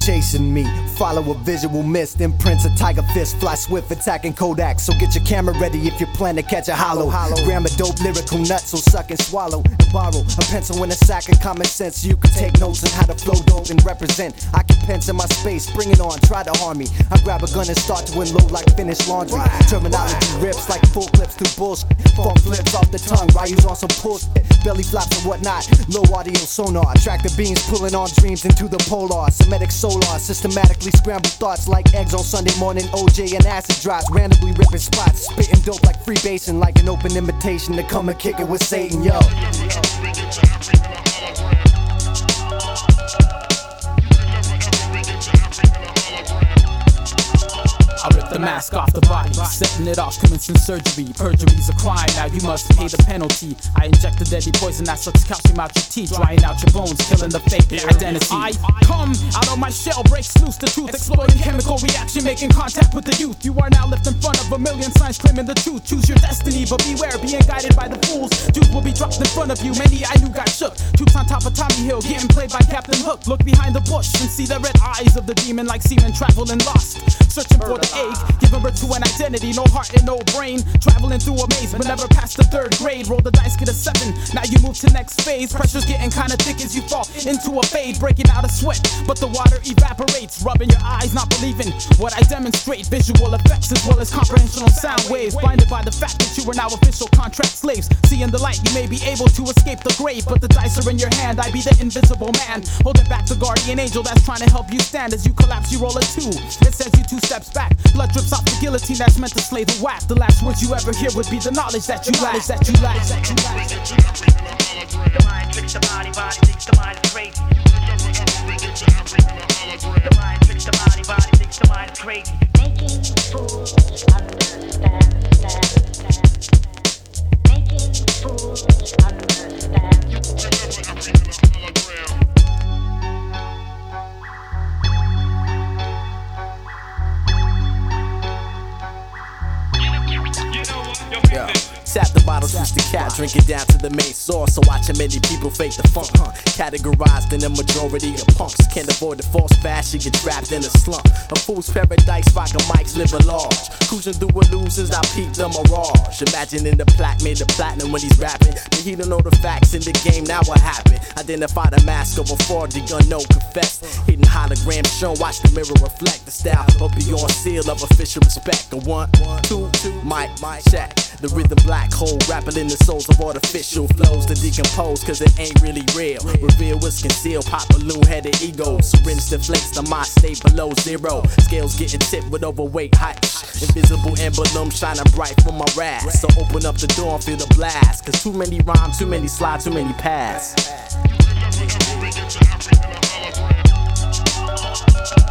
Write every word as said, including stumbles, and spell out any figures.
chasing me. Follow a visual mist, imprints a tiger fist, fly swift, attacking Kodak. So get your camera ready if you plan to catch a hollow. Gram a dope lyrical nut, so suck and swallow. And borrow a pencil and a sack of common sense, so you can take notes on how to flow dope and represent. I can pence in my space, bring it on, try to harm me. I grab a gun and start to unload like finished laundry. Terminology rips like full clips through bullshit. Funk flips off the tongue, Ryu's on some bullshit. Belly flaps and whatnot, low audio sonar. Track the beams, pulling on dreams into the polar. Semitic solar, systematically scramble thoughts like eggs on Sunday morning. O J and acid drops, randomly ripping spots. Spitting dope like freebasing, like an open invitation to come and kick it with Satan, yo. I rip the mask off the body, setting it off, commencing surgery. Perjury's a crime, now you must pay the penalty. I inject the deadly poison that sucks calcium out your teeth, drying out your bones, killing the fake identity. I come out of my shell, breaks loose the truth, exploding chemical reaction, making contact with the youth. You are now left in front of a million signs claiming the truth. Choose your destiny, but beware being guided by the fools. Juice will be dropped in front of you, many I knew got shook. Troops on top of Tommy Hill, getting played by Captain Hook. Look behind the bush and see the red eyes of the demon like semen traveling lost. Searching for the egg, giving birth to an identity, no heart and no brain. Traveling through a maze, but never past the third grade. Roll the dice, get a seven, now you move to next phase. Pressure's getting kinda thick as you fall into a fade. Breaking out a sweat, but the water evaporates. Rubbing your eyes, not believing what I demonstrate. Visual effects as well as comprehensional sound waves. Blinded by the fact that you are now official contract slaves. Seeing the light, you may be able to escape the grave, but the dice are in your hand. I be the invisible man, holding back the guardian angel that's trying to help you stand. As you collapse, you roll a two, it sends you two steps back. Blood drips off the guillotine that's meant to slay the whack. The last words you ever hear would be the knowledge that you lack. That you lack. The mind tricks the body, body thinks the mind is crazy. The mind tricks the body, body thinks the mind is crazy. Making fools understand, stand, stand. Making fools understand. Yeah. Tap the bottle, switch the cap, drink it down to the main source. So watching many people fake the funk, huh? Categorized in the majority of punks. Can't avoid the false fashion, get trapped in a slump. A fool's paradise, rockin' mics, living large. Cruising through illusions, I peep the mirage. Imagining the plaque made the platinum when he's rapping. But he don't know the facts in the game, now what happened? Identify the mask of a fraud, the unknown confess. Hidden hologram show, watch the mirror reflect. The style of beyond seal of official respect. A one, two, two, mic, mic, check. The rhythm black hole, rapping in the souls of artificial flows to decompose, cause it ain't really real. Reveal what's concealed, pop balloon headed egos. Syringe deflates the mind state below zero. Scales getting tipped with overweight height. Invisible emblem shining bright from my wrath. So open up the door and feel the blast. Cause too many rhymes, too many slides, too many paths.